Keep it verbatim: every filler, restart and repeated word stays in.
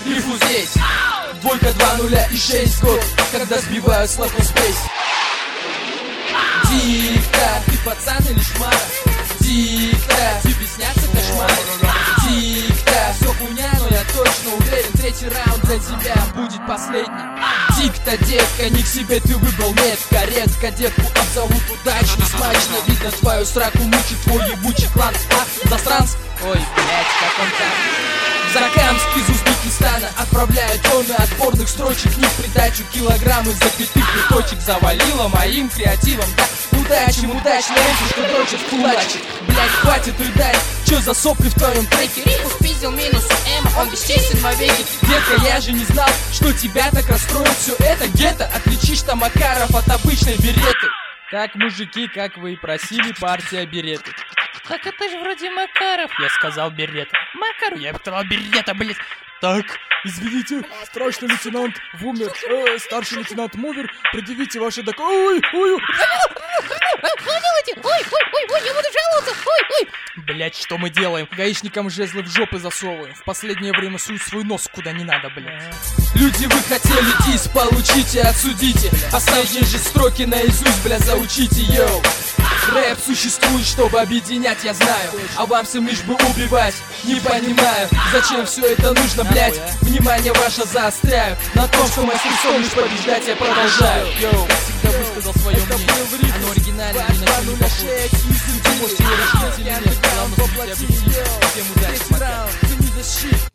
рифу здесь. Двойка, два нуля и шесть год, когда сбиваю с лапу спейс. Дикта, ты пацан или шмара? Дикта, тебе снятся кошмары? Дикта, все хуйня, но я точно уверен, третий раунд для тебя будет последний. Дикта, детка, не к себе ты выбрал метко. Редко детку обзовут удачно, смачно. Видно твою сраку мучит твой ебучий клан. А, засранц? Ой, блять, как он там? Закамск из Узбекистана отправляет тонны отборных строчек, не в придачу килограммы запятых точек. Завалила моим креативом, да, удачи, удачно, эти, что дрочат в кулачек. Блять, хватит рыдать, чё за сопли в твоем треке? Рифу спиздил минус у Эма, он бесчестен вовеки. Детка, я же не знал, что тебя так расстроит все это гетто. Отличишь-то Макаров от обычной береты. Так, мужики, как вы и просили, партия береты. Так это же вроде Макаров, я сказал берет. Макару, я сказал берета, блять. Так, извините, старший лейтенант Вумер, э, старший лейтенант Мувер, предъявите ваши док... Ой, ой, Что делаете? Ой, ой, ой, ой, я буду жаловаться, ой, ой. Блять, что мы делаем? Гаишникам жезлы в жопы засовываем. В последнее время суют свой нос куда не надо, блять. Люди, вы хотели дис, получите, отсудите. Последние же строки наизусть, бля, заучите, йоу. Рэп существует, чтобы объединять, я знаю. А вам всем лишь бы убивать. Не понимаю, зачем все это нужно, блять. Внимание ваше заостряю на том, что мастерством лишь побеждать я продолжаю. Йоу, как всегда высказал свое мнение. Оно оригинально, ни на что не похоже. Вы можете его решить или нет, главное, слушайте объективно. Всем удачи, пока.